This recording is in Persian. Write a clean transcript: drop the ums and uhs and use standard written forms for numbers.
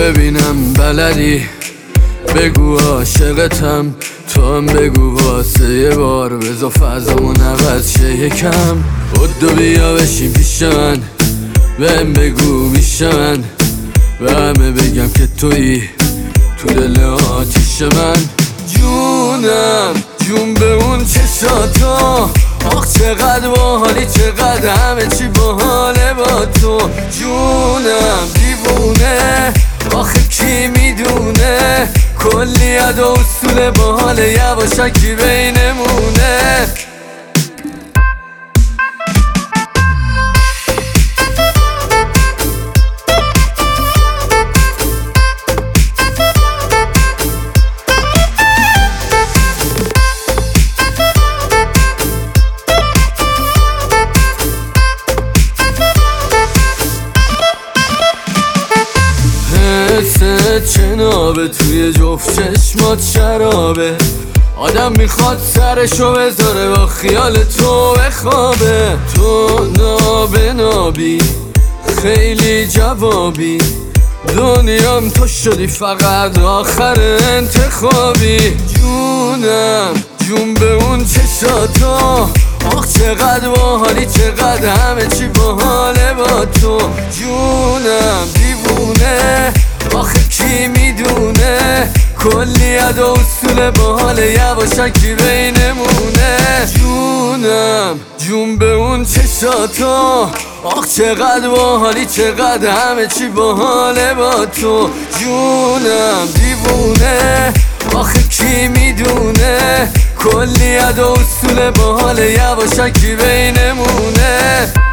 ببینم بلدی بگو عاشقتم، تو هم بگو واسه یه بار بذار فضامون عوض شه یکم. بدو بیا بشین پیش من، بهم بگو میشه من به همه بگم که تویی تو دل آتیش من. جونم جون به اون چشاتا، آخ چقدر باحالی چقدر همه چی باحاله با تو. جونم دیوونه آخه کی میدونه، کلی ادا اصول باحاله یواشکی بینمونه. چنابه توی جفت چشمات شرابه، آدم میخواد سرشو بذاره با خیال تو بخوابه. تو نابه نابی خیلی جوابی، دنیام تو شدی فقط آخر انتخابی. جونم جون به اون چشاتا، آخ چقدر باحالی چقدر همه چی باحاله با تو. جونم دیوونه آخه کی میدونه، کلی ادا اصول باحاله یواشکی بینمونه. جونم جون به اون چشاتا، آخ چقدر باحالی چقدر همه چی باحاله با تو. جونم دیوونه آخه کی میدونه، کلی ادا اصول باحاله یواشکی بینمونه.